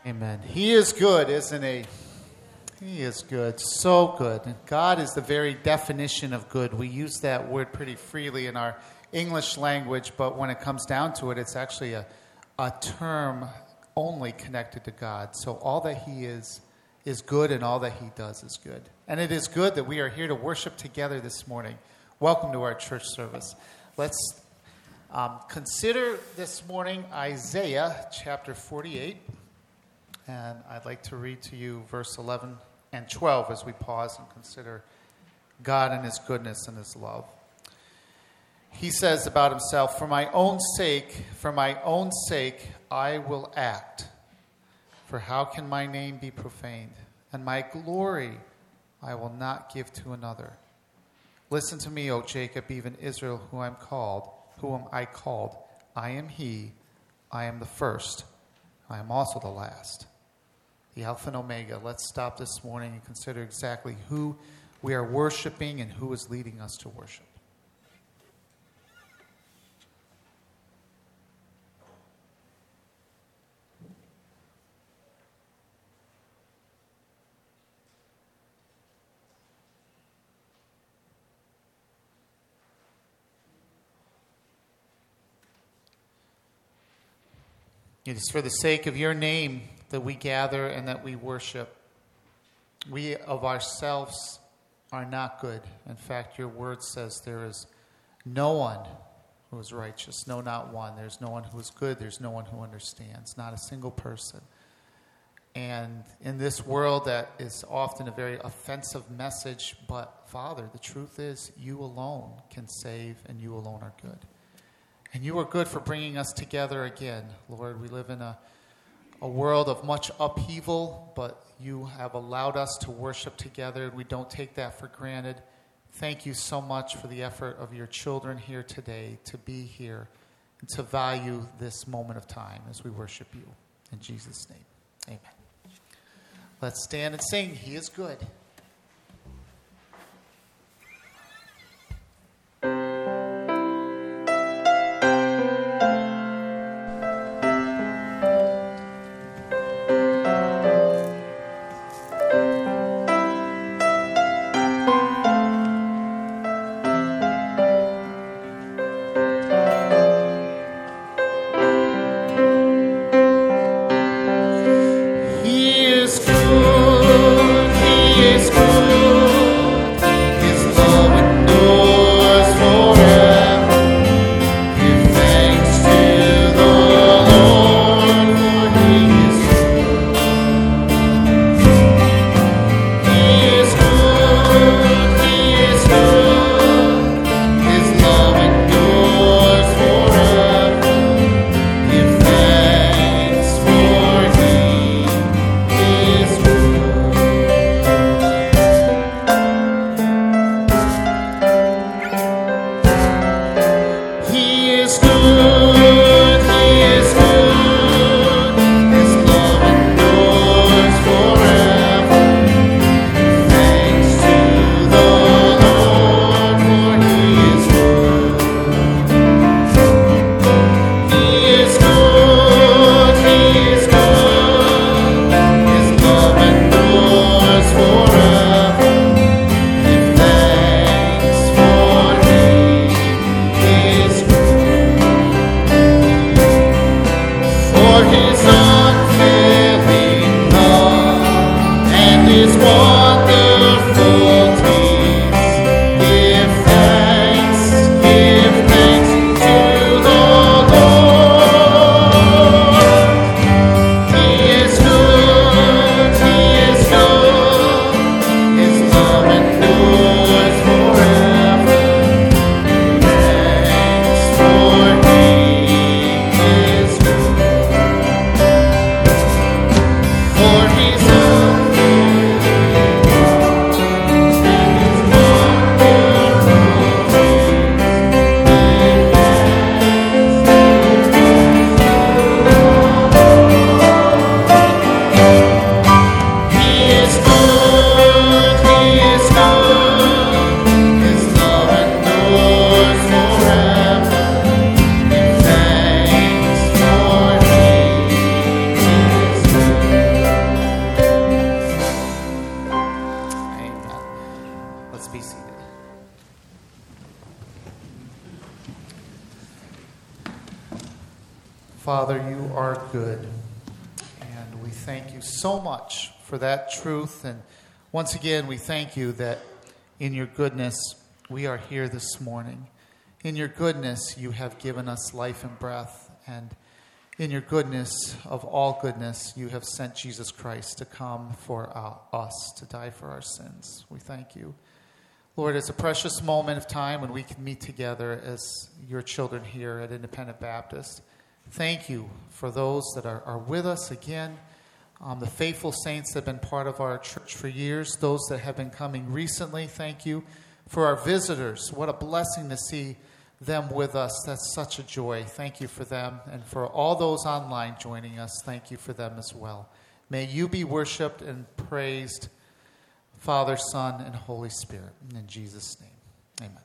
Amen. He is good, isn't he? He is good, so good. And God is the very definition of good. We use that word pretty freely in our English language, but when it comes down to it, it's actually a term only connected to God. So all that he is good, and all that he does is good. And it is good that we are here to worship together this morning. Welcome to our church service. Let's consider this morning Isaiah chapter 48. And I'd like to read to you verse 11 and 12 as we pause and consider God and his goodness and his love. He says about himself, for my own sake, I will act. For how can my name be profaned? And my glory I will not give to another. Listen to me, O Jacob, even Israel, whom I called. I am he, I am the first, I am also the last. The Alpha and Omega. Let's stop this morning and consider exactly who we are worshiping and who is leading us to worship. It is for the sake of your name that we gather and that we worship. We of ourselves are not good. In fact, your word says there is no one who is righteous. No, not one. There's no one who is good. There's no one who understands. Not a single person. And in this world that is often a very offensive message, but Father, the truth is you alone can save and you alone are good. And you are good for bringing us together again. Lord, we live in a world of much upheaval, but you have allowed us to worship together. We don't take that for granted. Thank you so much for the effort of your children here today to be here and to value this moment of time as we worship you. In Jesus' name, amen. Let's stand and sing. He is good. He is Father, you are good, and we thank you so much for that truth. And once again, we thank you that in your goodness, we are here this morning. In your goodness, you have given us life and breath, and in your goodness, of all goodness, you have sent Jesus Christ to come for us, to die for our sins. We thank you. Lord, it's a precious moment of time when we can meet together as your children here at Independent Baptist. Thank you for those that are with us again, the faithful saints that have been part of our church for years, those that have been coming recently. Thank you for our visitors. What a blessing to see them with us. That's such a joy. Thank you for them. And for all those online joining us, thank you for them as well. May you be worshiped and praised, Father, Son, and Holy Spirit. In Jesus' name, amen.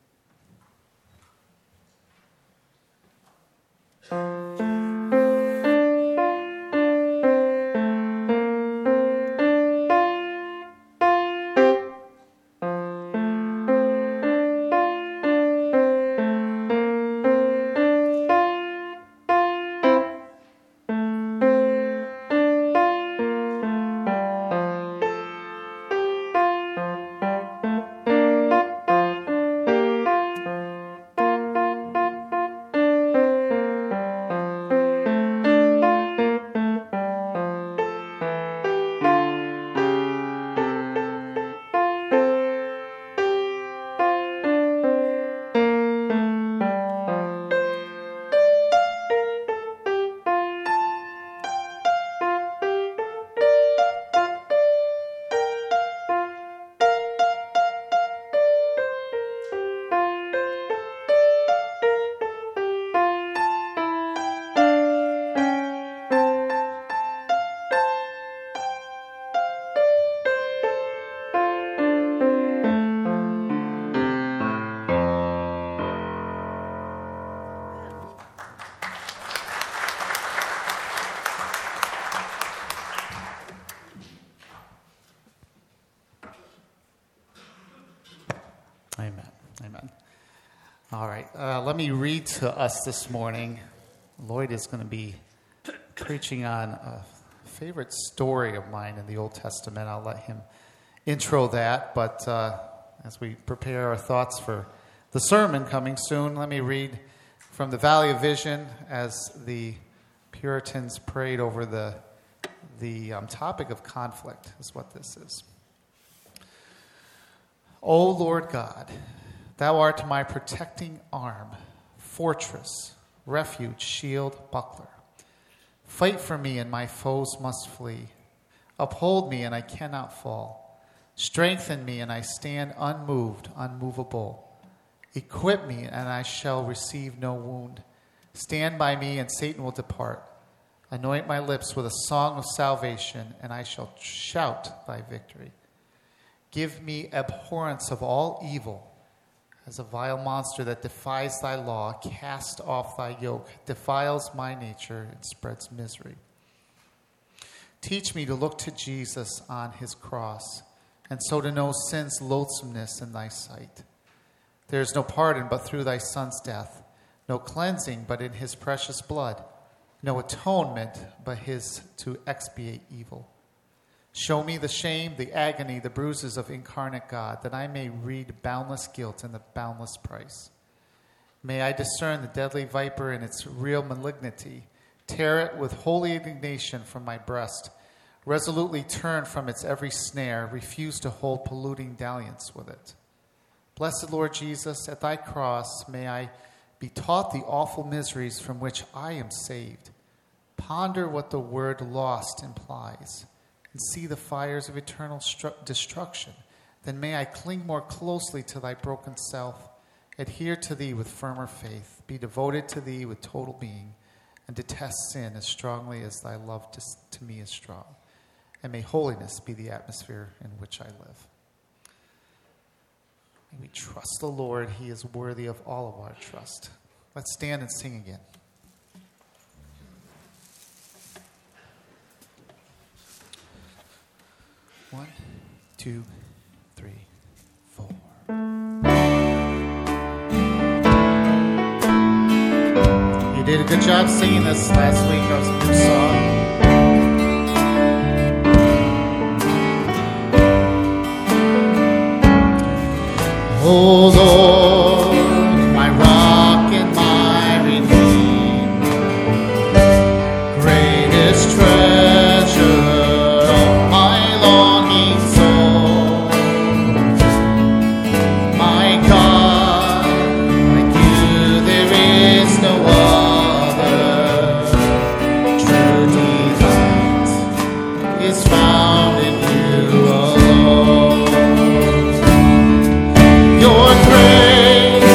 Amen. Amen. All right. Let me read to us this morning. Lloyd is going to be preaching on a favorite story of mine in the Old Testament. I'll let him intro that. But as we prepare our thoughts for the sermon coming soon, let me read from the Valley of Vision as the Puritans prayed over the topic of conflict, is what this is. O Lord God, thou art my protecting arm, fortress, refuge, shield, buckler. Fight for me, and my foes must flee. Uphold me, and I cannot fall. Strengthen me, and I stand unmoved, unmovable. Equip me, and I shall receive no wound. Stand by me, and Satan will depart. Anoint my lips with a song of salvation, and I shall shout thy victory. Give me abhorrence of all evil, as a vile monster that defies thy law, cast off thy yoke, defiles my nature, and spreads misery. Teach me to look to Jesus on his cross, and so to know sin's loathsomeness in thy sight. There is no pardon but through thy Son's death, no cleansing but in his precious blood, no atonement but his to expiate evil. Show me the shame, the agony, the bruises of incarnate God, that I may read boundless guilt and the boundless price. May I discern the deadly viper in its real malignity, tear it with holy indignation from my breast, resolutely turn from its every snare, refuse to hold polluting dalliance with it. Blessed Lord Jesus, at thy cross may I be taught the awful miseries from which I am saved. Ponder what the word lost implies, and see the fires of eternal destruction. Then may I cling more closely to thy broken self, adhere to thee with firmer faith, be devoted to thee with total being, and detest sin as strongly as thy love to me is strong. And may holiness be the atmosphere in which I live. May we trust the Lord. He is worthy of all of our trust. Let's stand and sing again. One, two, three, four. It did a good job singing this last week. That was a new song. Oh Lord, my rock and my redeemer, greatest treasure of my longing soul, my God, like you there is no other. True delight is found in you alone. Your grace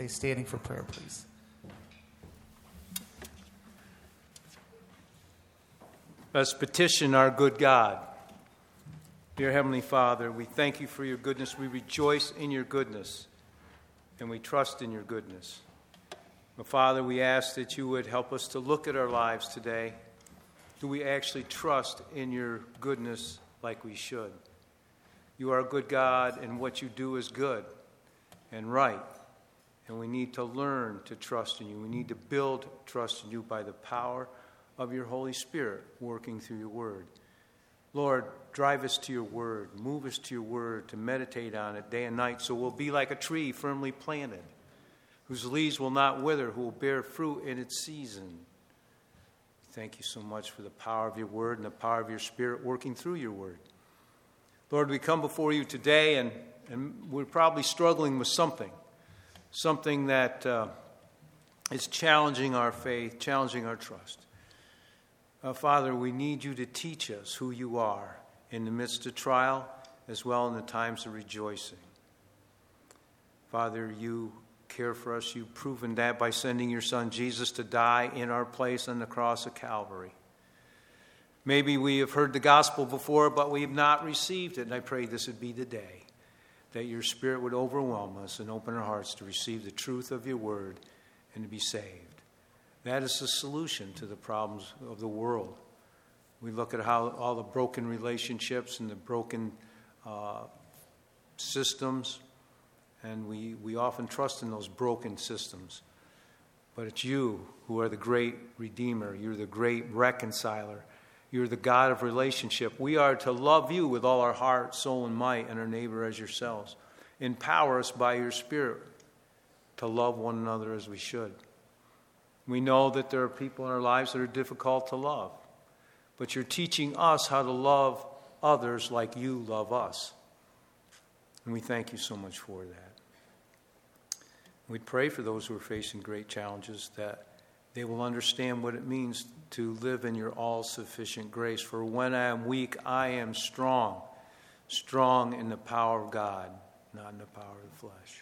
stay standing for prayer, please. Let's petition our good God. Dear Heavenly Father, we thank you for your goodness. We rejoice in your goodness, and we trust in your goodness. But Father, we ask that you would help us to look at our lives today. Do we actually trust in your goodness like we should? You are a good God, and what you do is good and right. And we need to learn to trust in you. We need to build trust in you by the power of your Holy Spirit working through your word. Lord, drive us to your word. Move us to your word to meditate on it day and night so we'll be like a tree firmly planted, whose leaves will not wither, who will bear fruit in its season. Thank you so much for the power of your word and the power of your Spirit working through your word. Lord, we come before you today, and we're probably struggling with something that is challenging our faith, challenging our trust. Father, we need you to teach us who you are in the midst of trial as well in the times of rejoicing. Father, you care for us. You've proven that by sending your Son Jesus to die in our place on the cross of Calvary. Maybe we have heard the gospel before, but we have not received it. And I pray this would be the day that your Spirit would overwhelm us and open our hearts to receive the truth of your word and to be saved. That is the solution to the problems of the world. We look at how all the broken relationships and the broken systems, and we often trust in those broken systems. But it's you who are the great Redeemer. You're the great reconciler. You're the God of relationship. We are to love you with all our heart, soul, and might, and our neighbor as yourselves. Empower us by your Spirit to love one another as we should. We know that there are people in our lives that are difficult to love, but you're teaching us how to love others like you love us. And we thank you so much for that. We pray for those who are facing great challenges that they will understand what it means to live in your all-sufficient grace. For when I am weak, I am strong. Strong in the power of God, not in the power of the flesh.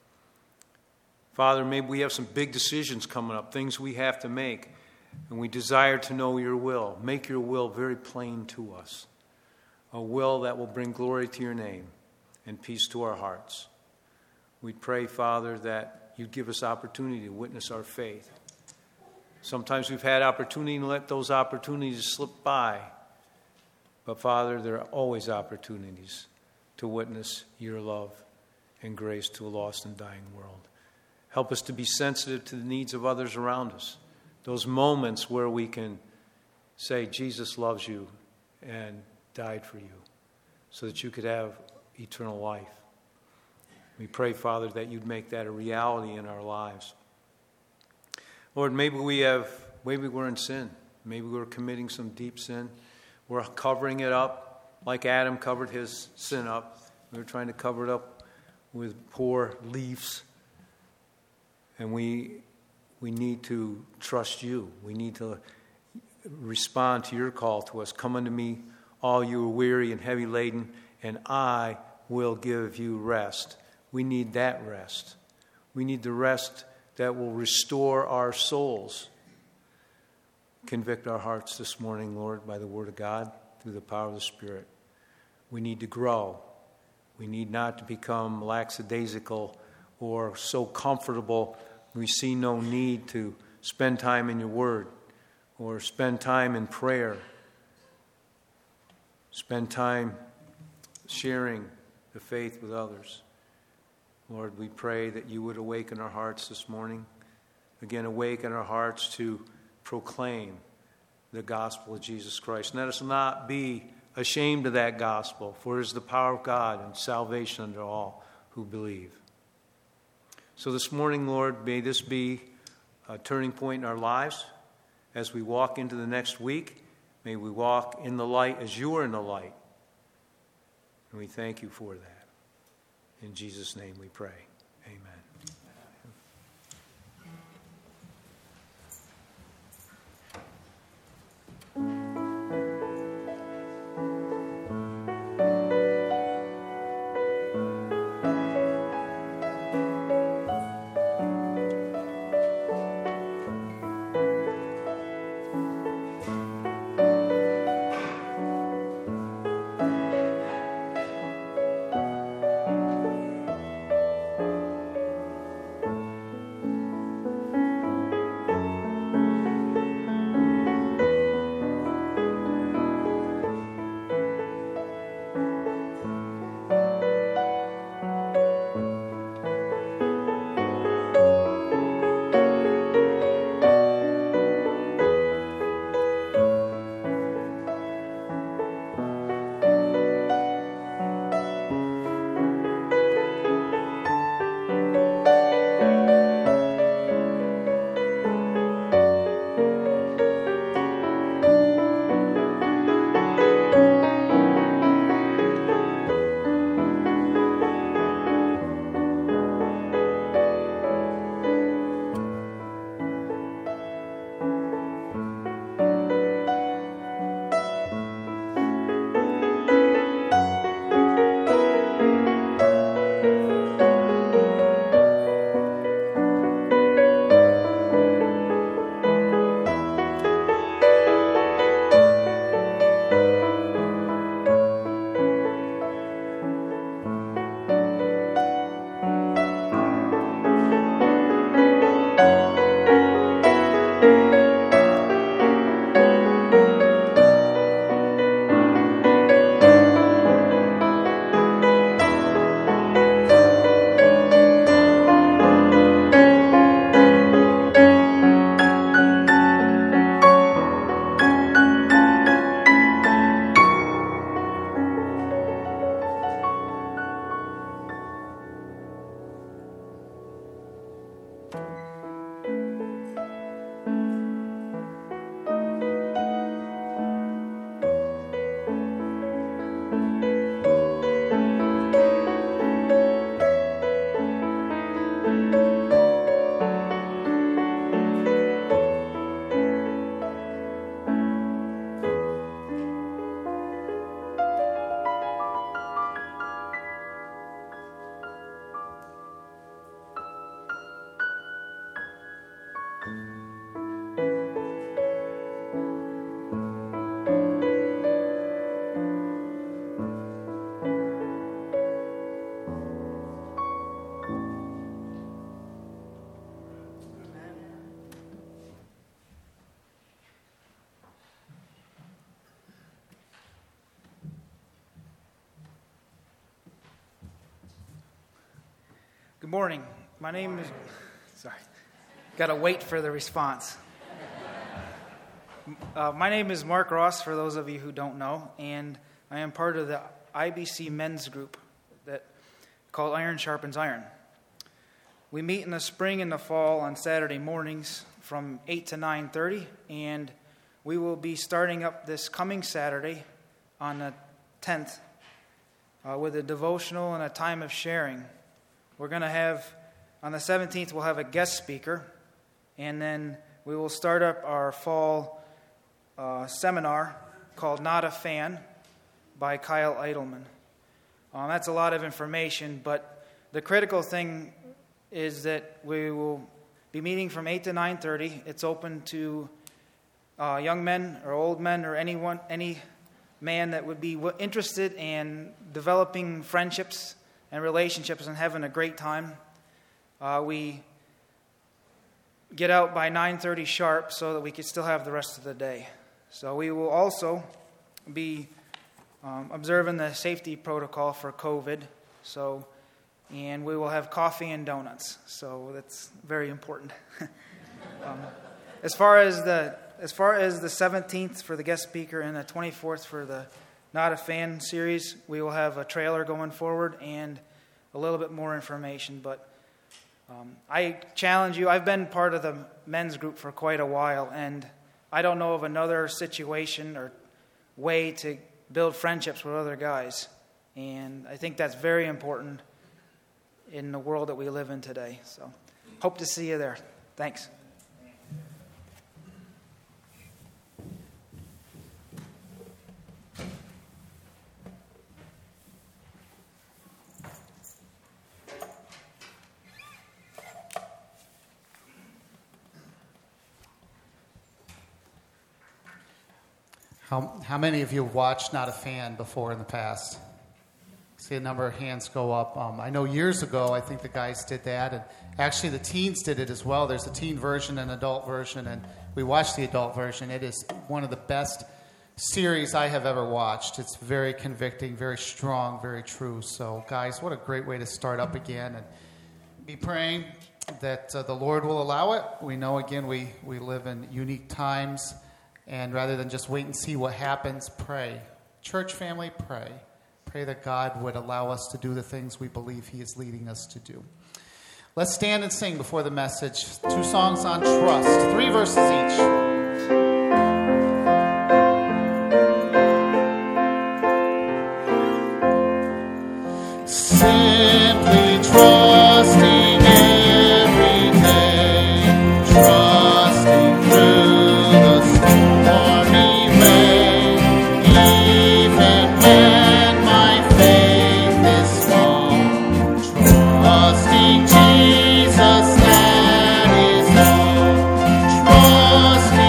Father, maybe we have some big decisions coming up, things we have to make, and we desire to know your will. Make your will very plain to us. A will that will bring glory to your name and peace to our hearts. We pray, Father, that you give us opportunity to witness our faith. Sometimes we've had opportunity to let those opportunities slip by. But, Father, there are always opportunities to witness your love and grace to a lost and dying world. Help us to be sensitive to the needs of others around us. Those moments where we can say, Jesus loves you and died for you so that you could have eternal life. We pray, Father, that you'd make that a reality in our lives. Lord, maybe we're in sin. Maybe we're committing some deep sin. We're covering it up like Adam covered his sin up. We're trying to cover it up with poor leaves. And we need to trust you. We need to respond to your call to us. Come unto me, all you are weary and heavy laden, and I will give you rest. We need that rest. We need the rest that will restore our souls. Convict our hearts this morning, Lord, by the word of God, through the power of the Spirit. We need to grow. We need not to become lackadaisical or so comfortable we see no need to spend time in your word or spend time in prayer. Spend time sharing the faith with others. Lord, we pray that you would awaken our hearts this morning. Again, awaken our hearts to proclaim the gospel of Jesus Christ. And let us not be ashamed of that gospel, for it is the power of God and salvation unto all who believe. So this morning, Lord, may this be a turning point in our lives as we walk into the next week. May we walk in the light as you are in the light. And we thank you for that. In Jesus' name we pray. Amen. Good morning. My name is... Sorry. Got to wait for the response. My name is Mark Ross, for those of you who don't know, and I am part of the IBC men's group that called Iron Sharpens Iron. We meet in the spring and the fall on Saturday mornings from 8 to 9:30, and we will be starting up this coming Saturday on the 10th with a devotional and a time of sharing. We're going to have, on the 17th, we'll have a guest speaker, and then we will start up our fall seminar called Not a Fan by Kyle Eidelman. That's a lot of information, but the critical thing is that we will be meeting from 8 to 9:30. It's open to young men or old men or any man that would be interested in developing friendships and relationships and having a great time. We get out by 9:30 sharp so that we can still have the rest of the day. So we will also be observing the safety protocol for COVID. And we will have coffee and donuts. So that's very important. As far as the 17th for the guest speaker and the 24th for the Not a Fan series, we will have a trailer going forward and a little bit more information. But I challenge you, I've been part of the men's group for quite a while, and I don't know of another situation or way to build friendships with other guys. And I think that's very important in the world that we live in today. So hope to see you there. Thanks. How many of you have watched Not a Fan before in the past? See a number of hands go up. I know years ago, I think the guys did that, and actually the teens did it as well. There's a teen version and an adult version, and we watched the adult version. It is one of the best series I have ever watched. It's very convicting, very strong, very true. So, guys, what a great way to start up again, and be praying that the Lord will allow it. We know, again, we live in unique times, and rather than just wait and see what happens, pray. Church family, pray. Pray that God would allow us to do the things we believe He is leading us to do. Let's stand and sing before the message. 2 songs on trust, 3 verses each. Simply trusting every day, trusting through the stormy rain, even when my faith is small, trusting Jesus, that is all, trusting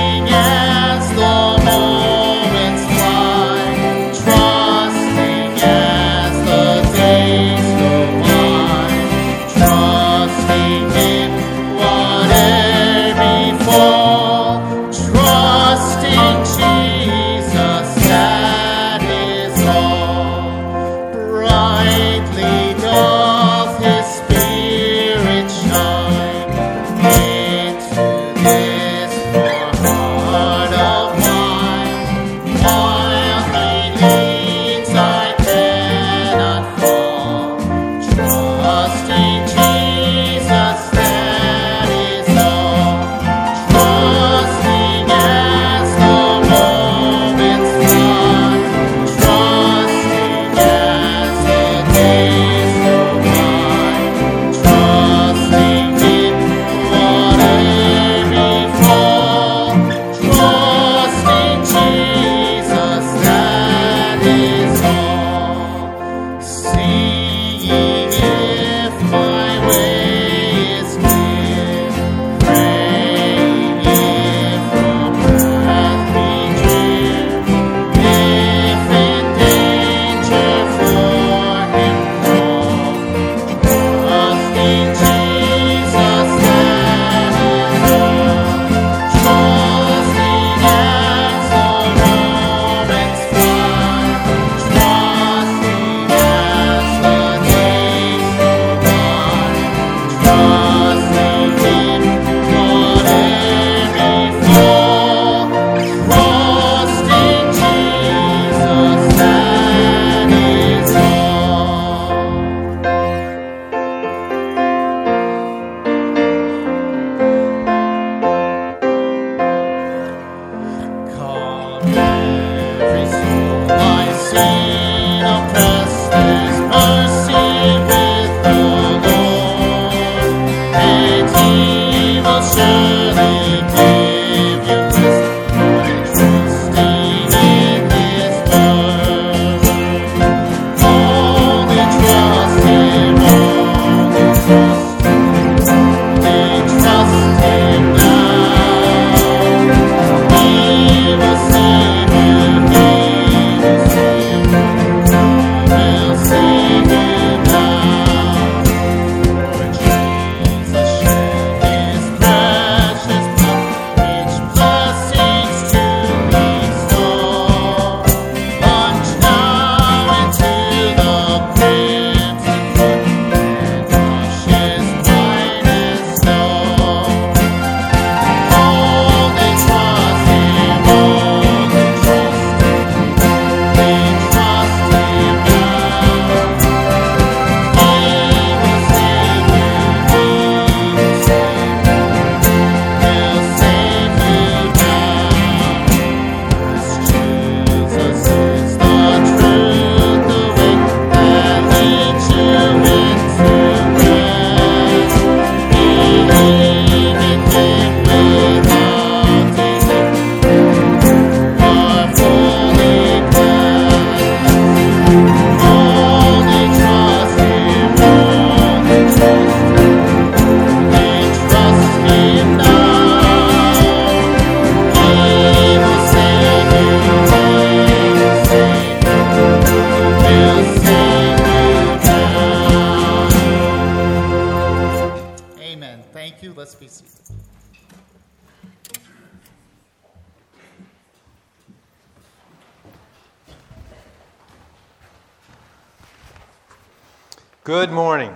Good morning.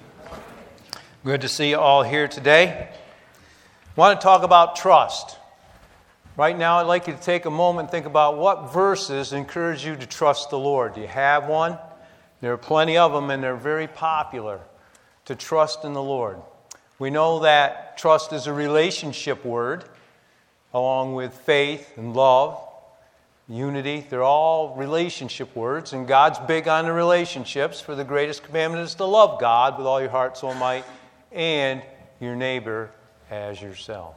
Good to see you all here today. I want to talk about trust. Right now, I'd like you to take a moment and think about what verses encourage you to trust the Lord. Do you have one? There are plenty of them, and they're very popular to trust in the Lord. We know that trust is a relationship word, along with faith and love, unity. They're all relationship words, and God's big on the relationships. For the greatest commandment is to love God with all your heart, soul, might, and your neighbor as yourself.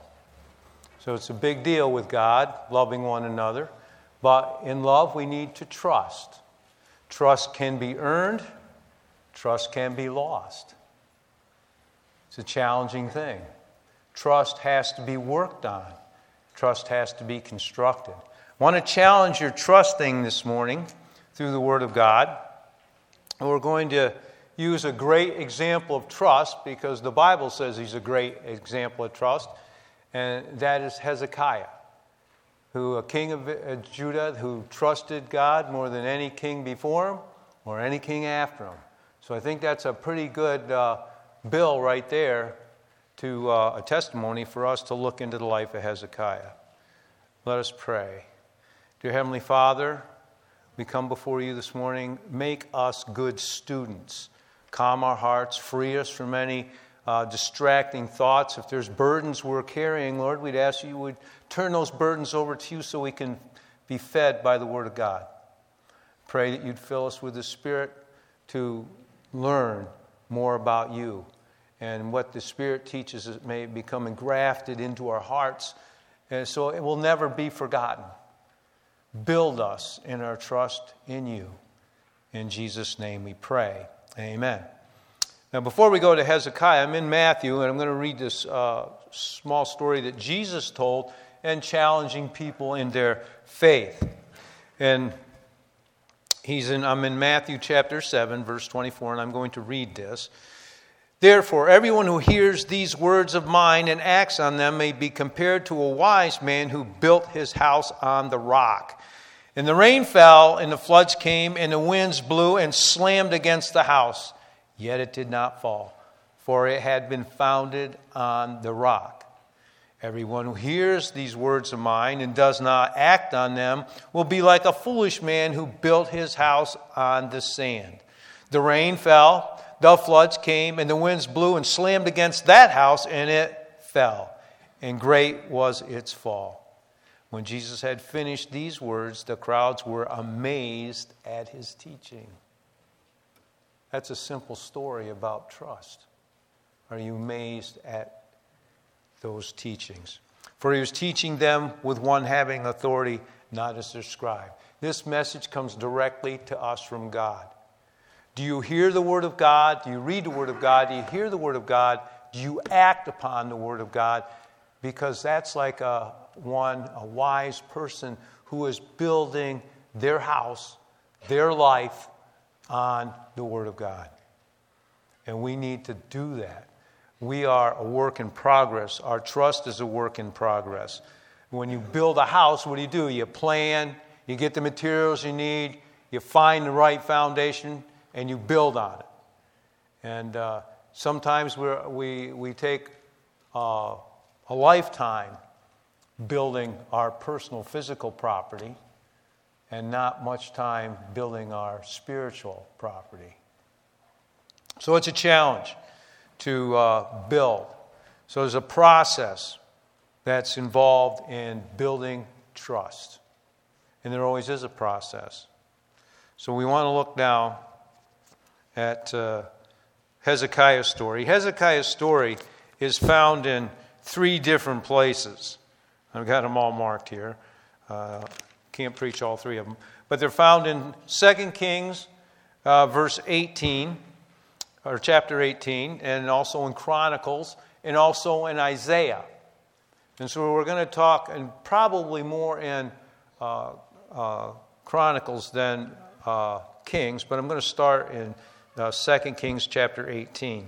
So it's a big deal with God, loving one another. But in love, we need to trust. Trust can be earned. Trust can be lost. It's a challenging thing. Trust has to be worked on. Trust has to be constructed. I want to challenge your trusting this morning through the Word of God. And we're going to use a great example of trust because the Bible says he's a great example of trust, and that is Hezekiah, who a king of Judah who trusted God more than any king before him or any king after him. So I think that's a pretty good bill right there to a testimony for us to look into the life of Hezekiah. Let us pray. Dear Heavenly Father, we come before you this morning. Make us good students. Calm our hearts. Free us from any distracting thoughts. If there's burdens we're carrying, Lord, we'd ask you would turn those burdens over to you so we can be fed by the Word of God. Pray that you'd fill us with the Spirit to learn more about you. And what the Spirit teaches us may become engrafted into our hearts, and so it will never be forgotten. Build us in our trust in you. In Jesus' name we pray. Amen. Now, before we go to Hezekiah, I'm in Matthew, and I'm going to read this small story that Jesus told and challenging people in their faith. And I'm in Matthew chapter 7, verse 24, and I'm going to read this. Therefore, everyone who hears these words of mine and acts on them may be compared to a wise man who built his house on the rock. And the rain fell, and the floods came, and the winds blew and slammed against the house. Yet it did not fall, for it had been founded on the rock. Everyone who hears these words of mine and does not act on them will be like a foolish man who built his house on the sand. The rain fell, the floods came, and the winds blew and slammed against that house, and it fell. And great was its fall. When Jesus had finished these words, the crowds were amazed at his teaching. That's a simple story about trust. Are you amazed at those teachings? For he was teaching them with one having authority, not as their scribe. This message comes directly to us from God. Do you hear the Word of God? Do you read the Word of God? Do you hear the Word of God? Do you act upon the Word of God? Because that's like a wise person who is building their house, their life on the Word of God. And we need to do that. We are a work in progress. Our trust is a work in progress. When you build a house, what do? You plan, you get the materials you need, you find the right foundation, and you build on it. And sometimes we take a lifetime building our personal physical property and not much time building our spiritual property. So it's a challenge to build. So there's a process that's involved in building trust. And there always is a process. So we want to look now at Hezekiah's story. Hezekiah's story is found in 3 different places. I've got them all marked here. Can't preach all 3 of them. But they're found in 2 Kings, verse 18, or chapter 18, and also in Chronicles, and also in Isaiah. And so we're going to talk, and probably more in Chronicles than Kings, but I'm going to start in 2 Kings chapter 18.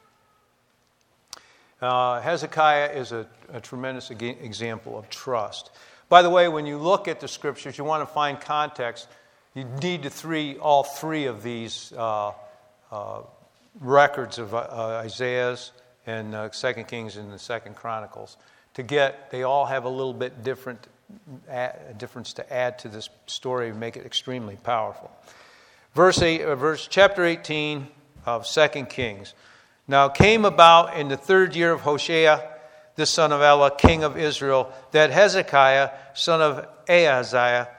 Hezekiah is a tremendous example of trust. By the way, when you look at the scriptures, you want to find context. You need all 3 of these records of Isaiah's and 2 Kings and the 2 Chronicles to get. They all have a little bit difference to add to this story and make it extremely powerful. Chapter 18 of 2 Kings. Now it came about in the 3rd year of Hoshea, the son of Elah, king of Israel, that Hezekiah, son of Ahaz,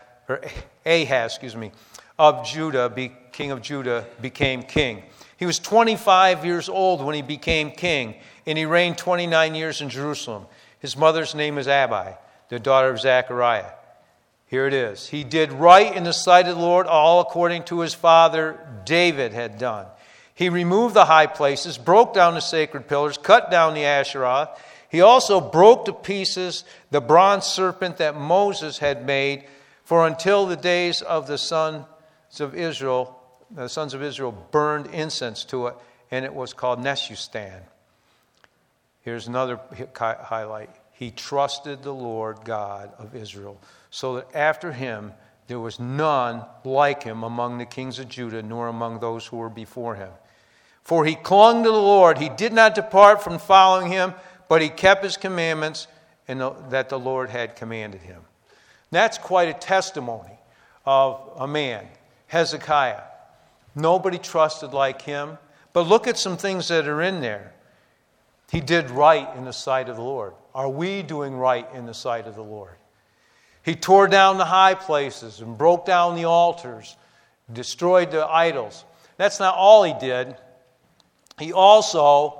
of Judah, king of Judah, became king. He was 25 years old when he became king, and he reigned 29 years in Jerusalem. His mother's name is Abi, the daughter of Zechariah. Here it is. He did right in the sight of the Lord, all according to his father David had done. He removed the high places, broke down the sacred pillars, cut down the Asherah. He also broke to pieces the bronze serpent that Moses had made, for until the days of the sons of Israel burned incense to it, and it was called Neshustan. Here's another highlight. He trusted the Lord God of Israel, so that after him there was none like him among the kings of Judah, nor among those who were before him. For he clung to the Lord. He did not depart from following him, but he kept his commandments and that the Lord had commanded him. That's quite a testimony of a man, Hezekiah. Nobody trusted like him. But look at some things that are in there. He did right in the sight of the Lord. Are we doing right in the sight of the Lord? He tore down the high places and broke down the altars, destroyed the idols. That's not all he did. He also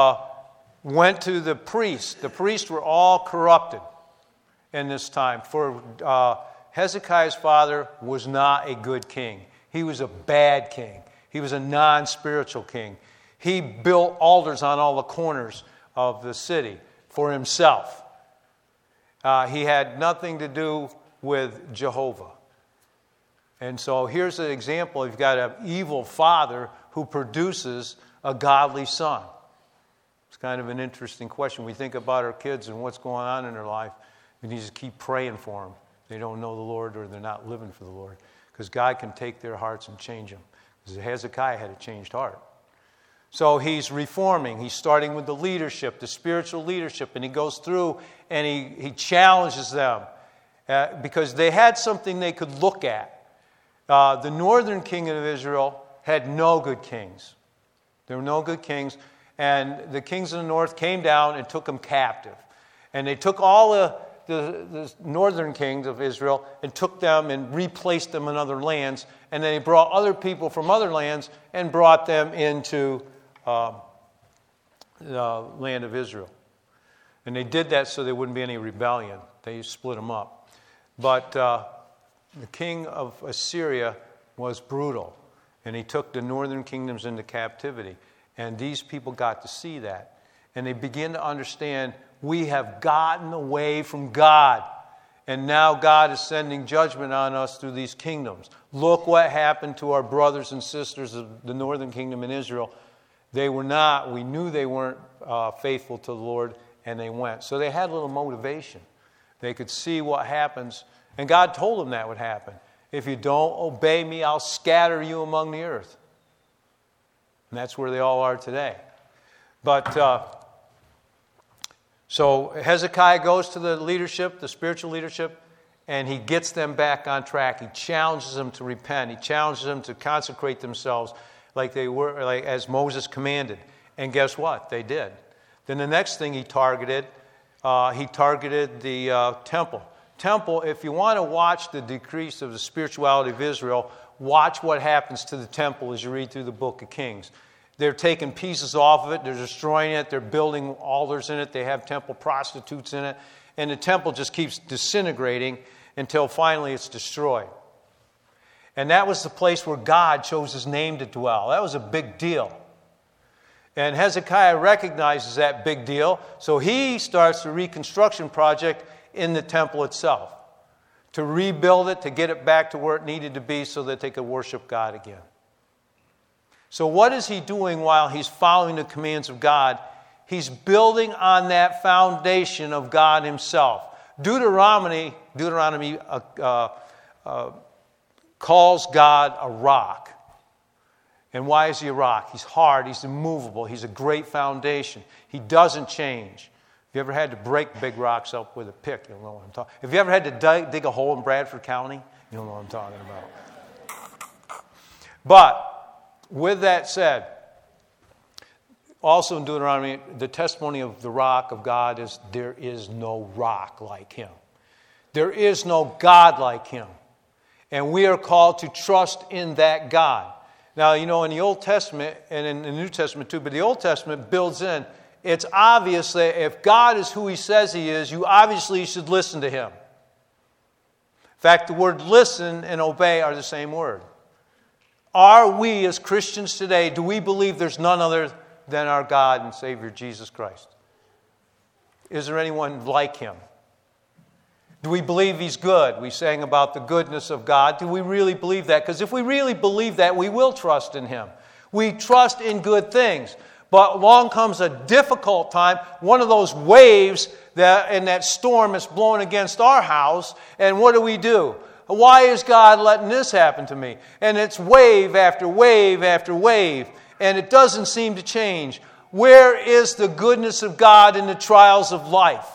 went to the priests. The priests were all corrupted in this time. For Hezekiah's father was not a good king. He was a bad king. He was a non-spiritual king. He built altars on all the corners of the city for himself. He had nothing to do with Jehovah. And so here's an example. You've got an evil father who produces a godly son. It's kind of an interesting question. We think about our kids and what's going on in their life. We need to keep praying for them. They don't know the Lord or they're not living for the Lord. Because God can take their hearts and change them. Because Hezekiah had a changed heart. So he's reforming. He's starting with the leadership, the spiritual leadership. And he goes through and he challenges them. Because they had something they could look at. The northern kingdom of Israel had no good kings. There were no good kings. And the kings of the north came down and took them captive. And they took all the northern kings of Israel and took them and replaced them in other lands. And then he brought other people from other lands and brought them into the land of Israel. And they did that so there wouldn't be any rebellion. They split them up. But the king of Assyria was brutal. And he took the northern kingdoms into captivity. And these people got to see that. And they begin to understand, we have gotten away from God. And now God is sending judgment on us through these kingdoms. Look what happened to our brothers and sisters of the northern kingdom in Israel. We knew they weren't faithful to the Lord, and they went. So they had a little motivation. They could see what happens. And God told them that would happen. If you don't obey me, I'll scatter you among the earth. And that's where they all are today. But so Hezekiah goes to the leadership, the spiritual leadership, and he gets them back on track. He challenges them to repent. He challenges them to consecrate themselves like they were, like as Moses commanded. And guess what? They did. Then the next thing he targeted the temple. Temple, if you want to watch the decrease of the spirituality of Israel, watch what happens to the temple as you read through the book of Kings. They're taking pieces off of it. They're destroying it. They're building altars in it. They have temple prostitutes in it. And the temple just keeps disintegrating until finally it's destroyed. And that was the place where God chose his name to dwell. That was a big deal. And Hezekiah recognizes that big deal. So he starts the reconstruction project in the temple itself, to rebuild it, to get it back to where it needed to be so that they could worship God again. So what is he doing while he's following the commands of God? He's building on that foundation of God himself. Deuteronomy calls God a rock. And why is he a rock? He's hard, he's immovable, he's a great foundation. He doesn't change. If you ever had to break big rocks up with a pick, you'll know what I'm talking about. If you ever had to dig a hole in Bradford County, you'll know what I'm talking about. But with that said, also in Deuteronomy, the testimony of the rock of God is there is no rock like him. There is no God like him. And we are called to trust in that God. Now, you know, in the Old Testament, and in the New Testament too, but the Old Testament builds in, it's obvious that if God is who he says he is, you obviously should listen to him. In fact, the word listen and obey are the same word. Are we as Christians today, do we believe there's none other than our God and Savior Jesus Christ? Is there anyone like him? Do we believe he's good? We sang about the goodness of God. Do we really believe that? Because if we really believe that, we will trust in him. We trust in good things. But along comes a difficult time, one of those waves that storm is blowing against our house, and what do? Why is God letting this happen to me? And it's wave after wave after wave, and it doesn't seem to change. Where is the goodness of God in the trials of life?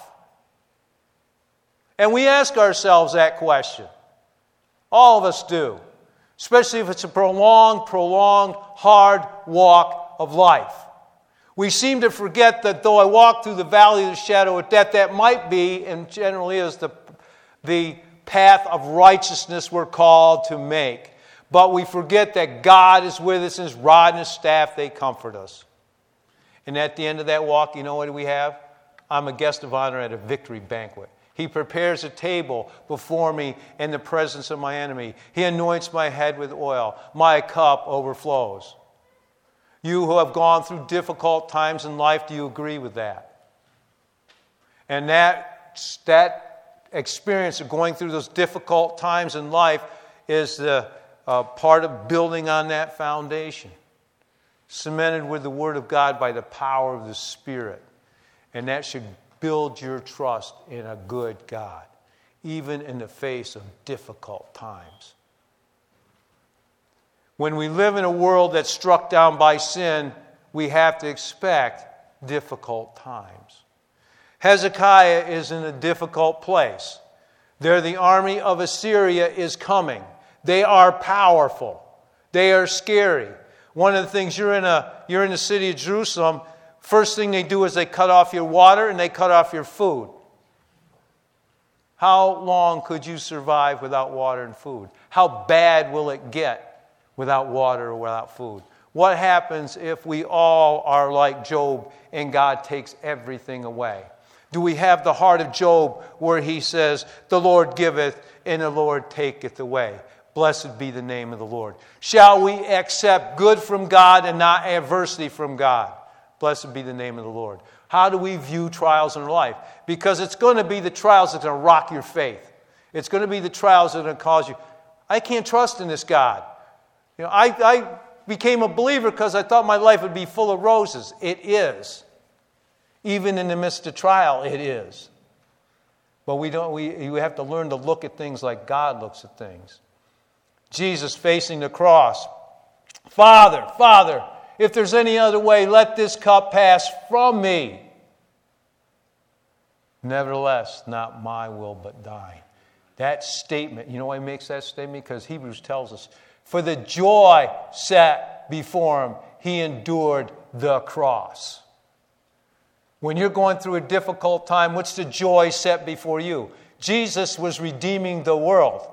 And we ask ourselves that question. All of us do. Especially if it's a prolonged, hard walk of life. We seem to forget that though I walk through the valley of the shadow of death, that might be, and generally is, the path of righteousness we're called to make. But we forget that God is with us, and his rod and his staff, they comfort us. And at the end of that walk, you know what we have? I'm a guest of honor at a victory banquet. He prepares a table before me in the presence of my enemy. He anoints my head with oil. My cup overflows. You who have gone through difficult times in life, do you agree with that? And that experience of going through those difficult times in life is the part of building on that foundation. Cemented with the Word of God by the power of the Spirit. And that should build your trust in a good God, even in the face of difficult times. When we live in a world that's struck down by sin, we have to expect difficult times. Hezekiah is in a difficult place. The army of Assyria is coming. They are powerful. They are scary. One of the things, you're in the city of Jerusalem, first thing they do is they cut off your water and they cut off your food. How long could you survive without water and food? How bad will it get without water or without food? What happens if we all are like Job and God takes everything away? Do we have the heart of Job where he says, the Lord giveth and the Lord taketh away? Blessed be the name of the Lord. Shall we accept good from God and not adversity from God? Blessed be the name of the Lord. How do we view trials in life? Because it's going to be the trials that are going to rock your faith. It's going to be the trials that are going to cause you, I can't trust in this God. I became a believer because I thought my life would be full of roses. It is. Even in the midst of trial, it is. But we have to learn to look at things like God looks at things. Jesus facing the cross. Father, Father, if there's any other way, let this cup pass from me. Nevertheless, not my will but thine. That statement, you know why he makes that statement? Because Hebrews tells us, for the joy set before him, he endured the cross. When you're going through a difficult time, what's the joy set before you? Jesus was redeeming the world.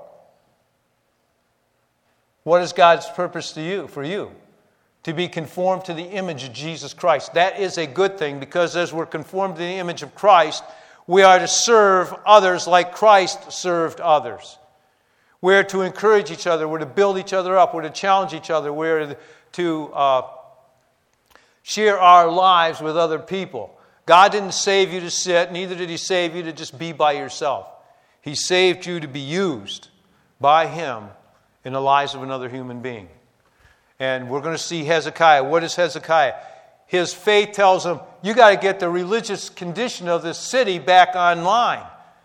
What is God's purpose for you? To be conformed to the image of Jesus Christ. That is a good thing, because as we're conformed to the image of Christ, we are to serve others like Christ served others. We're to encourage each other. We're to build each other up. We're to challenge each other. We're to share our lives with other people. God didn't save you to sit. Neither did he save you to just be by yourself. He saved you to be used by him in the lives of another human being. And we're going to see Hezekiah. What is Hezekiah? His faith tells him, you got to get the religious condition of this city back online,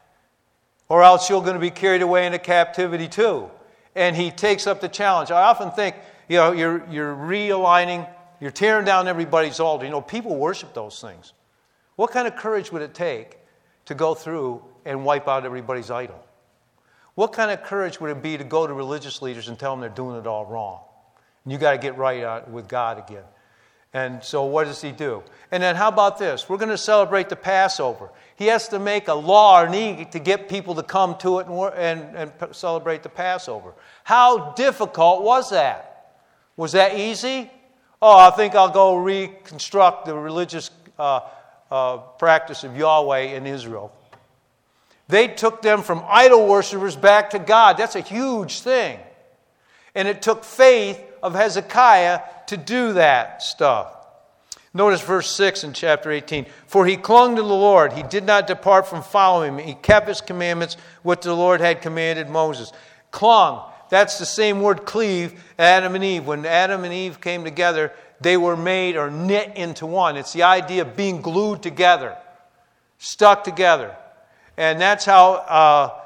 or else you're going to be carried away into captivity too. And he takes up the challenge. I often think, you're realigning, you're tearing down everybody's altar. People worship those things. What kind of courage would it take to go through and wipe out everybody's idol? What kind of courage would it be to go to religious leaders and tell them they're doing it all wrong? And you got to get right with God again. And so what does he do? And then how about this? We're going to celebrate the Passover. He has to make a law or an edict to get people to come to it and celebrate the Passover. How difficult was that? Was that easy? Oh, I think I'll go reconstruct the religious practice of Yahweh in Israel. They took them from idol worshippers back to God. That's a huge thing. And it took faith of Hezekiah to do that stuff. Notice verse 6 in chapter 18. For he clung to the Lord. He did not depart from following him. He kept his commandments, which the Lord had commanded Moses. Clung. That's the same word cleave, Adam and Eve. When Adam and Eve came together, they were made or knit into one. It's the idea of being glued together, stuck together. And that's how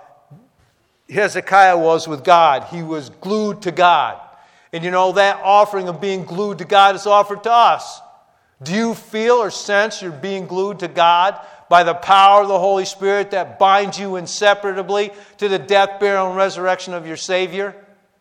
Hezekiah was with God. He was glued to God. And that offering of being glued to God is offered to us. Do you feel or sense you're being glued to God by the power of the Holy Spirit that binds you inseparably to the death, burial, and resurrection of your Savior?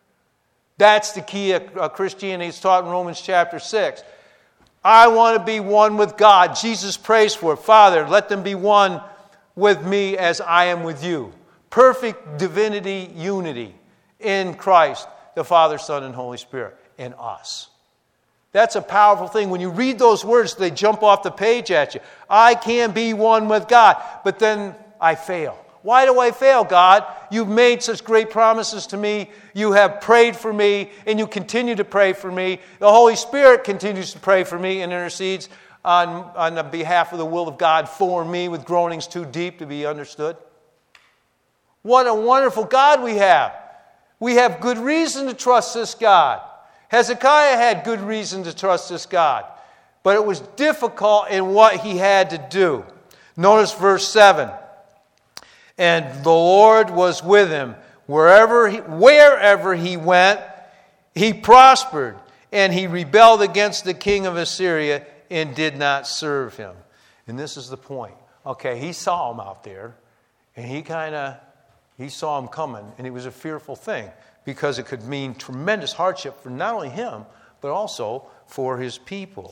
That's the key of Christianity. It's taught in Romans chapter 6. I want to be one with God. Jesus prays for it. Father, let them be one with me as I am with you. Perfect divinity unity in Christ, the Father, Son, and Holy Spirit, in us. That's a powerful thing. When you read those words, they jump off the page at you. I can be one with God, but then I fail. Why do I fail, God? You've made such great promises to me. You have prayed for me, and you continue to pray for me. The Holy Spirit continues to pray for me and intercedes on the behalf of the will of God for me with groanings too deep to be understood. What a wonderful God we have. We have good reason to trust this God. Hezekiah had good reason to trust this God, but it was difficult in what he had to do. Notice verse 7. And the Lord was with him. Wherever he went, he prospered, and he rebelled against the king of Assyria and did not serve him. And this is the point. Okay, he saw him out there, and he saw him coming, and it was a fearful thing because it could mean tremendous hardship for not only him, but also for his people.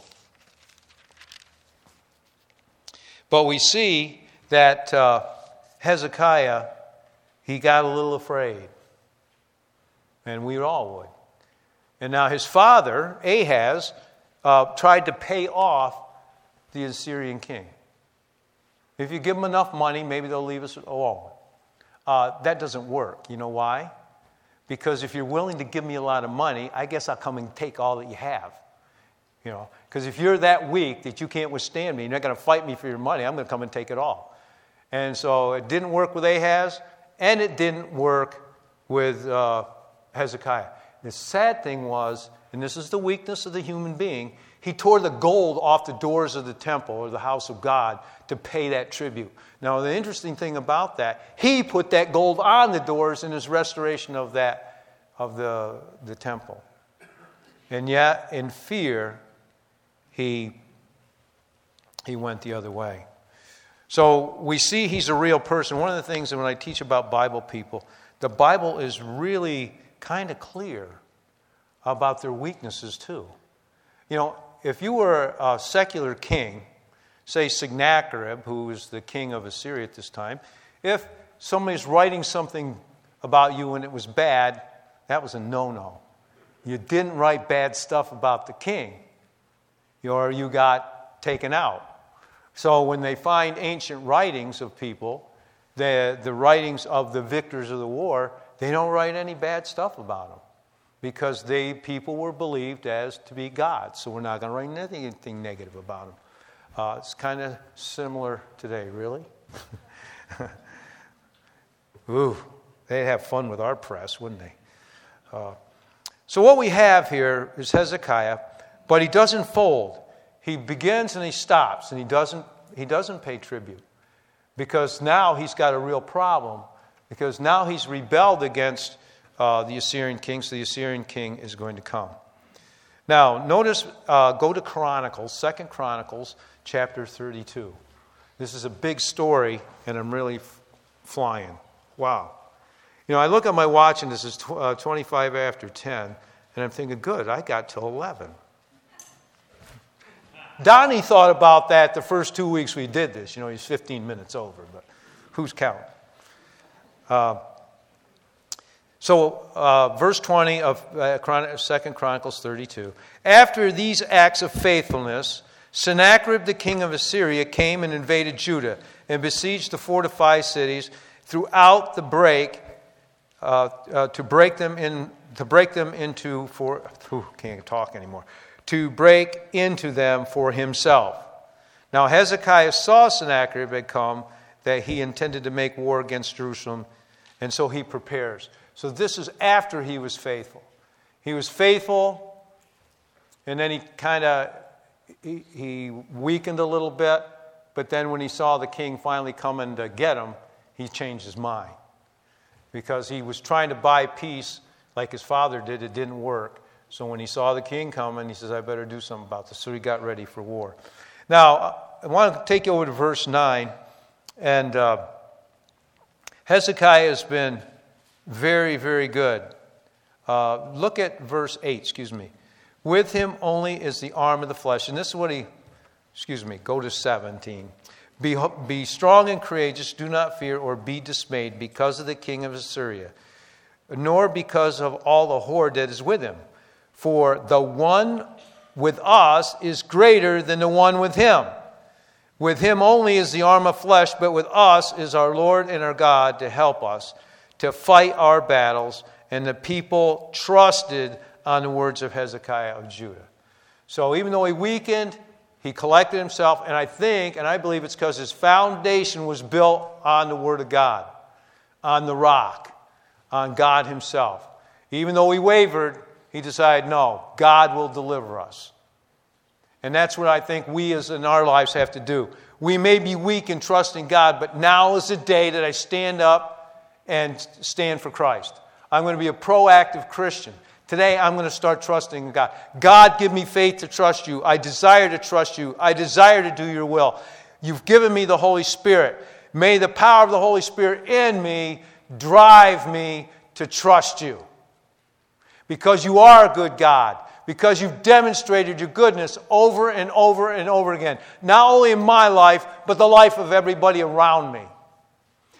But we see that Hezekiah he got a little afraid. And we all would. And now his father, Ahaz, tried to pay off the Assyrian king. If you give them enough money, maybe they'll leave us alone. That doesn't work. You know why? Because if you're willing to give me a lot of money, I guess I'll come and take all that you have. You know, because if you're that weak that you can't withstand me, you're not going to fight me for your money, I'm going to come and take it all. And so it didn't work with Ahaz, and it didn't work with Hezekiah. The sad thing was, and this is the weakness of the human being, he tore the gold off the doors of the temple or the house of God to pay that tribute. Now, the interesting thing about that, he put that gold on the doors in his restoration of the temple. And yet, in fear, he went the other way. So we see he's a real person. One of the things that when I teach about Bible people, the Bible is really kind of clear about their weaknesses too. You know, if you were a secular king, say Sennacherib, who was the king of Assyria at this time, if somebody's writing something about you and it was bad, that was a no-no. You didn't write bad stuff about the king, or you got taken out. So when they find ancient writings of people, the writings of the victors of the war, they don't write any bad stuff about them because people were believed as to be gods. So we're not going to write anything negative about them. It's kind of similar today, really. Ooh, they'd have fun with our press, wouldn't they? So what we have here is Hezekiah, but he doesn't fold. He begins and he stops, and he doesn't pay tribute. Because now he's got a real problem. Because now he's rebelled against the Assyrian king, so the Assyrian king is going to come. Now, notice, go to Chronicles, 2 Chronicles, chapter 32. This is a big story, and I'm really flying. Wow. You know, I look at my watch, and this is 25 after 10, and I'm thinking, good, I got till 11. Donnie thought about that the first 2 weeks we did this. You know, he's 15 minutes over, but who's counting? Verse 20 of 2 Chronicles 32. After these acts of faithfulness, Sennacherib the king of Assyria came and invaded Judah and besieged the fortified cities throughout the break to break them into for himself. Now Hezekiah saw Sennacherib had come, that he intended to make war against Jerusalem, and so he prepares. So this is after he was faithful. He was faithful, and then he weakened a little bit, but then when he saw the king finally coming to get him, he changed his mind. Because he was trying to buy peace like his father did, it didn't work. So when he saw the king coming, he says, I better do something about this. So he got ready for war. Now, I want to take you over to verse 9. And Hezekiah has been very, very good. Look at verse 8, With him only is the arm of the flesh. And this is what go to 17. Be strong and courageous, do not fear or be dismayed because of the king of Assyria, nor because of all the horde that is with him. For the one with us is greater than the one with him. With him only is the arm of flesh, but with us is our Lord and our God to help us, to fight our battles. And the people trusted on the words of Hezekiah of Judah. So even though he weakened, he collected himself, and I believe it's because his foundation was built on the Word of God, on the rock, on God himself. Even though he wavered, he decided, no, God will deliver us. And that's what I think we as in our lives have to do. We may be weak in trusting God, but now is the day that I stand up and stand for Christ. I'm going to be a proactive Christian. Today, I'm going to start trusting God. God, give me faith to trust you. I desire to trust you. I desire to do your will. You've given me the Holy Spirit. May the power of the Holy Spirit in me drive me to trust you. Because you are a good God. Because you've demonstrated your goodness over and over and over again. Not only in my life, but the life of everybody around me.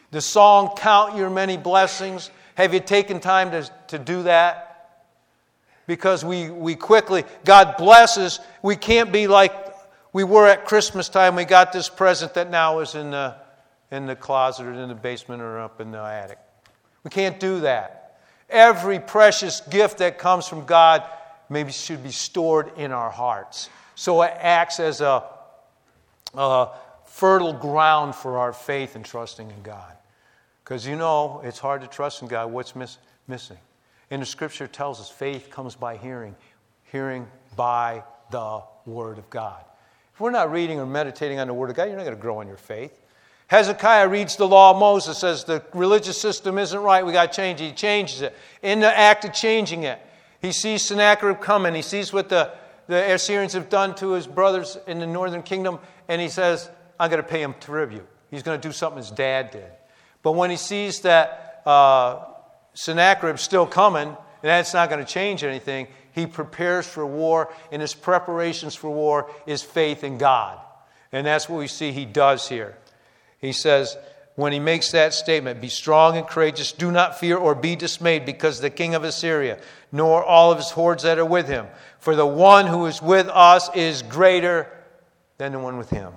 The song, Count Your Many Blessings. Have you taken time to do that? Because we quickly, God blesses. We can't be like we were at Christmas time. We got this present that now is in the closet or in the basement or up in the attic. We can't do that. Every precious gift that comes from God maybe should be stored in our hearts. So it acts as a fertile ground for our faith and trusting in God. Because it's hard to trust in God. What's missing? And the Scripture tells us faith comes by hearing, hearing by the Word of God. If we're not reading or meditating on the Word of God, you're not going to grow in your faith. Hezekiah reads the law of Moses, says the religious system isn't right, we got to change it. He changes it. In the act of changing it, he sees Sennacherib coming. He sees what the Assyrians have done to his brothers in the northern kingdom, and he says, I'm going to pay him tribute. He's going to do something his dad did. But when he sees that Sennacherib's still coming, and that's not going to change anything, he prepares for war, and his preparations for war is faith in God. And that's what we see he does here. He says, when he makes that statement, be strong and courageous, do not fear or be dismayed because the king of Assyria, nor all of his hordes that are with him. For the one who is with us is greater than the one with him.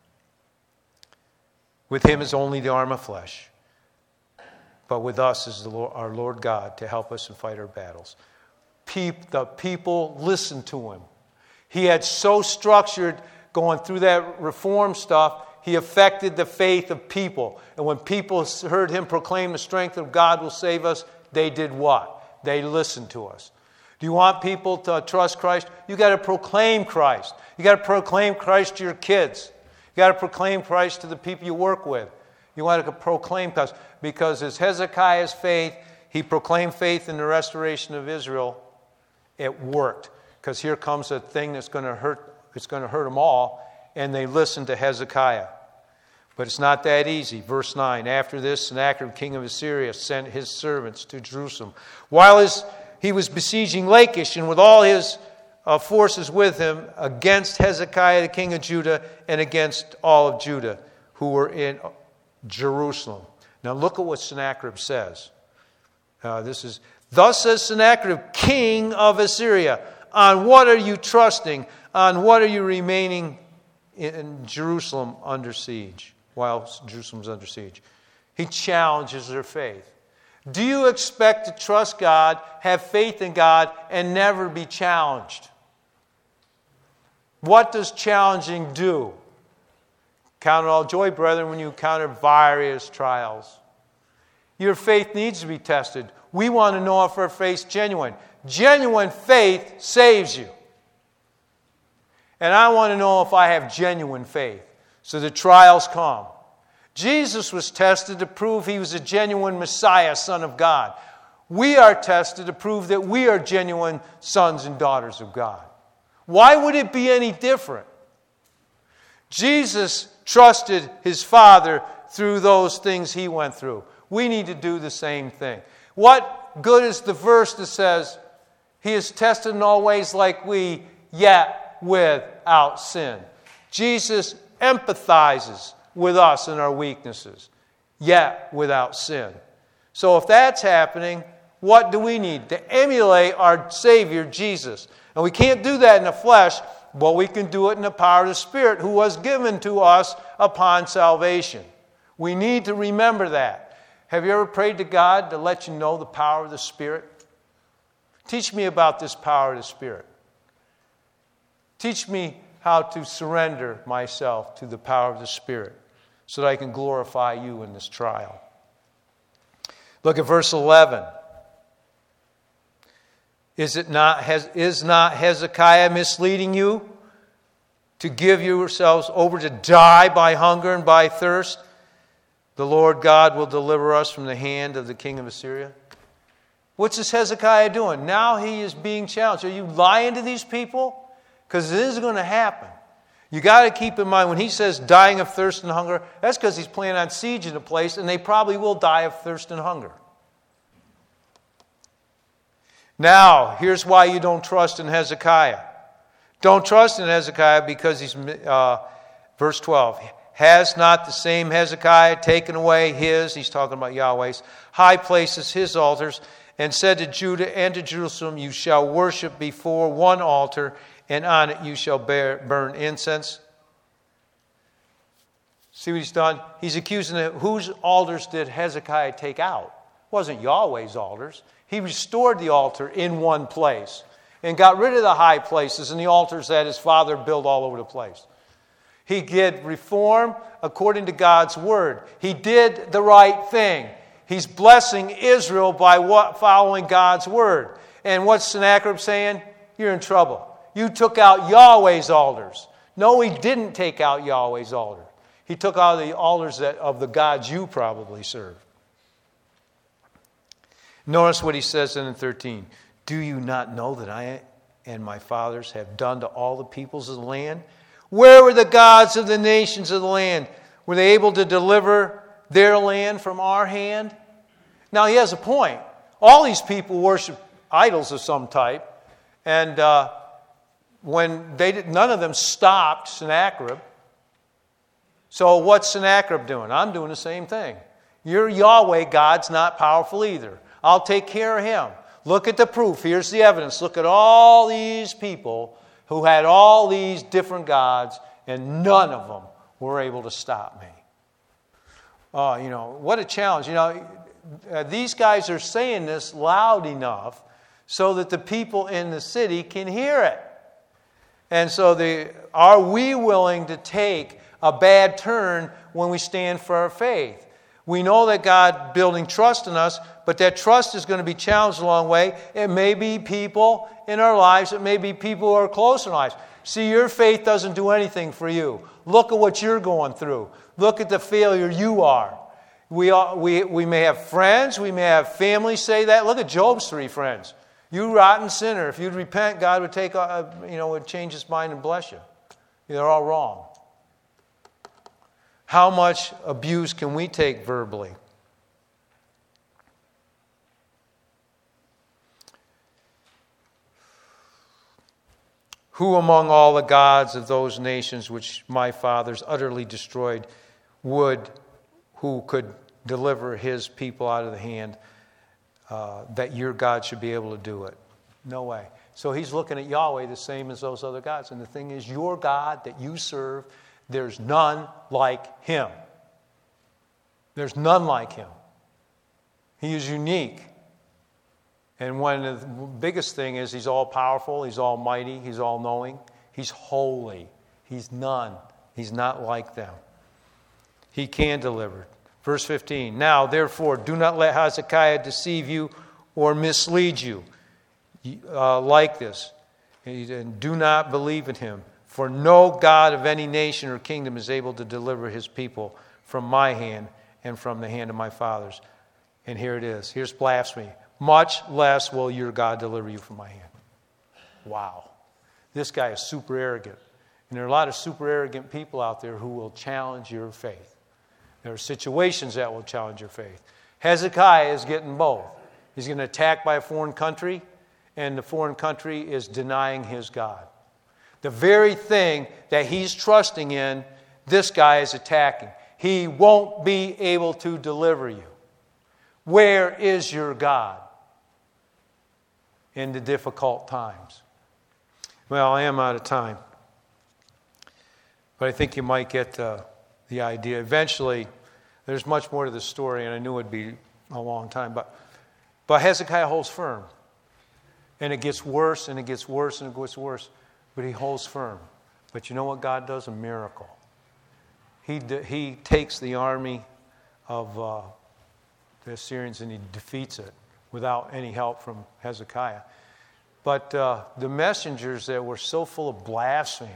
With him is only the arm of flesh. But with us is our Lord God to help us and fight our battles. The people listened to him. He had so structured going through that reform stuff, he affected the faith of people. And when people heard him proclaim the strength of God will save us, they did what? They listened to us. Do you want people to trust Christ? You got to proclaim Christ. You got to proclaim Christ to your kids. You got to proclaim Christ to the people you work with. You want to proclaim Christ. Because as Hezekiah's faith, he proclaimed faith in the restoration of Israel. It worked. Because here comes a thing that's going to hurt. It's going to hurt them all. And they listened to Hezekiah. But it's not that easy. Verse 9, after this, Sennacherib, king of Assyria, sent his servants to Jerusalem. While he was besieging Lachish and with all his forces with him against Hezekiah, the king of Judah, and against all of Judah who were in Jerusalem. Now look at what Sennacherib says. Thus says Sennacherib, king of Assyria, on what are you trusting? On what are you remaining in Jerusalem under siege? While Jerusalem's under siege. He challenges their faith. Do you expect to trust God, have faith in God, and never be challenged? What does challenging do? Count it all joy, brethren, when you encounter various trials. Your faith needs to be tested. We want to know if our faith's genuine. Genuine faith saves you. And I want to know if I have genuine faith. So the trials come. Jesus was tested to prove he was a genuine Messiah, Son of God. We are tested to prove that we are genuine sons and daughters of God. Why would it be any different? Jesus trusted his Father through those things he went through. We need to do the same thing. What good is the verse that says, he is tested in all ways like we, yet without sin? Jesus empathizes with us in our weaknesses, yet without sin. So if that's happening, what do we need? To emulate our Savior, Jesus. And we can't do that in the flesh, but we can do it in the power of the Spirit, who was given to us upon salvation. We need to remember that. Have you ever prayed to God to let you know the power of the Spirit? Teach me about this power of the Spirit. Teach me how to surrender myself to the power of the Spirit so that I can glorify you in this trial. Look at verse 11. Is not Hezekiah misleading you to give yourselves over to die by hunger and by thirst? The Lord God will deliver us from the hand of the king of Assyria. What's this Hezekiah doing? Now he is being challenged. Are you lying to these people? Because it is going to happen. You got to keep in mind when he says dying of thirst and hunger, that's because he's planning on sieging the place, and they probably will die of thirst and hunger. Now, here's why you don't trust in Hezekiah. Don't trust in Hezekiah because he's, verse 12, Has not the same Hezekiah taken away he's talking about Yahweh's, high places, his altars, and said to Judah and to Jerusalem, you shall worship before one altar, and on it you shall burn incense? See what he's done? He's accusing them. Whose altars did Hezekiah take out? It wasn't Yahweh's altars. He restored the altar in one place and got rid of the high places and the altars that his father built all over the place. He did reform according to God's word. He did the right thing. He's blessing Israel by following God's word. And what's Sennacherib saying? You're in trouble. You took out Yahweh's altars. No, he didn't take out Yahweh's altar. He took out the altars of the gods you probably serve. Notice what he says in 13. Do you not know that I and my fathers have done to all the peoples of the land? Where were the gods of the nations of the land? Were they able to deliver their land from our hand? Now he has a point. All these people worship idols of some type. And when none of them stopped Sennacherib. So what's Sennacherib doing? I'm doing the same thing. Your Yahweh God's not powerful either. I'll take care of him. Look at the proof. Here's the evidence. Look at all these people who had all these different gods, and none of them were able to stop me. What a challenge. These guys are saying this loud enough so that the people in the city can hear it. And so are we willing to take a bad turn when we stand for our faith? We know that God building trust in us, but that trust is going to be challenged along the way. It may be people in our lives. It may be people who are close in our lives. See, your faith doesn't do anything for you. Look at what you're going through. Look at the failure you are. We may have friends. We may have family say that. Look at Job's 3 friends. You rotten sinner. If you'd repent, God would would change his mind and bless you. They're all wrong. How much abuse can we take verbally? Who among all the gods of those nations which my fathers utterly destroyed who could deliver his people out of the hand, that your God should be able to do it? No way. So he's looking at Yahweh the same as those other gods. And the thing is, your God that you serve, there's none like him. There's none like him. He is unique. And one of the biggest thing is he's all-powerful, he's almighty, he's all-knowing, he's holy. He's none. He's not like them. He can deliver. Verse 15, now, therefore, do not let Hezekiah deceive you or mislead you like this. And do not believe in him. For no God of any nation or kingdom is able to deliver his people from my hand and from the hand of my fathers. And here it is. Here's blasphemy. Much less will your God deliver you from my hand. Wow. This guy is super arrogant. And there are a lot of super arrogant people out there who will challenge your faith. There are situations that will challenge your faith. Hezekiah is getting both. He's getting attacked by a foreign country, and the foreign country is denying his God. The very thing that he's trusting in, this guy is attacking. He won't be able to deliver you. Where is your God in the difficult times? Well, I am out of time. But I think you might get the idea. Eventually, there's much more to the story, and I knew it would be a long time. But Hezekiah holds firm. And it gets worse, and it gets worse, and it gets worse. But he holds firm. But you know what God does? A miracle. He takes the army of the Assyrians and he defeats it without any help from Hezekiah. But the messengers that were so full of blasphemies,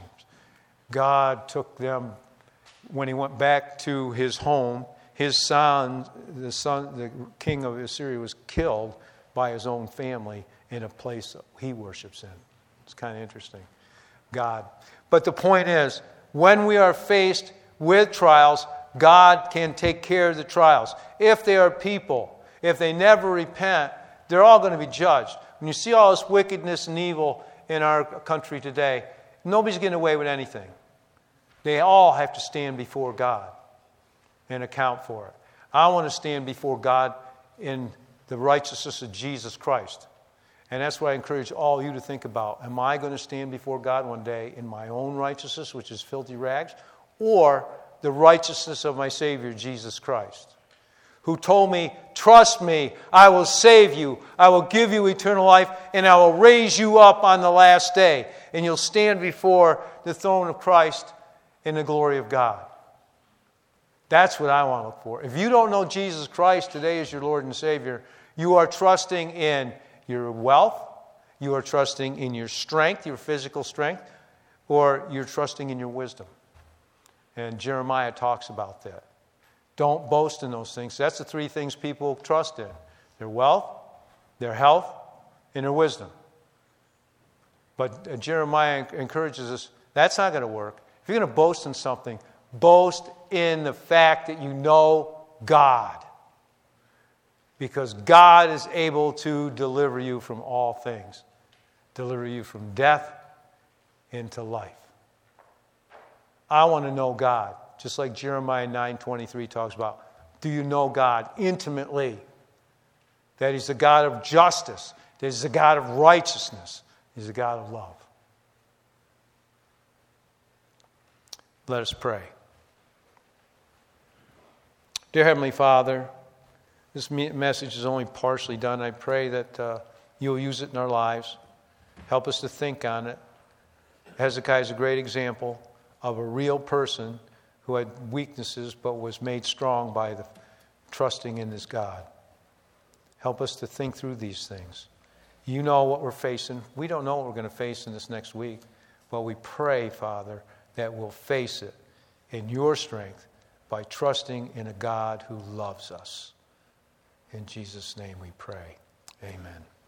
God took them, when he went back to his home, his son, the king of Assyria, was killed by his own family in a place that he worships in. It's kind of interesting. God. But the point is, when we are faced with trials, God can take care of the trials. If they are people, if they never repent, they're all going to be judged. When you see all this wickedness and evil in our country today, nobody's getting away with anything. They all have to stand before God and account for it. I want to stand before God in the righteousness of Jesus Christ. And that's what I encourage all you to think about. Am I going to stand before God one day in my own righteousness, which is filthy rags, or the righteousness of my Savior, Jesus Christ, who told me, trust me, I will save you, I will give you eternal life, and I will raise you up on the last day, and you'll stand before the throne of Christ in the glory of God. That's what I want to look for. If you don't know Jesus Christ today as your Lord and Savior, you are trusting in your wealth, you are trusting in your strength, your physical strength, or you're trusting in your wisdom. And Jeremiah talks about that. Don't boast in those things. That's the three things people trust in: their wealth, their health, and their wisdom. But Jeremiah encourages us, that's not going to work. If you're going to boast in something, boast in the fact that you know God. Because God is able to deliver you from all things. Deliver you from death into life. I want to know God. Just like Jeremiah 9:23 talks about. Do you know God intimately? That He's the God of justice. That He's the God of righteousness. He's the God of love. Let us pray. Dear Heavenly Father, this message is only partially done. I pray that you'll use it in our lives. Help us to think on it. Hezekiah is a great example of a real person who had weaknesses but was made strong by the trusting in this God. Help us to think through these things. You know what we're facing. We don't know what we're going to face in this next week, but we pray, Father, that we'll face it in your strength by trusting in a God who loves us. In Jesus' name we pray. Amen.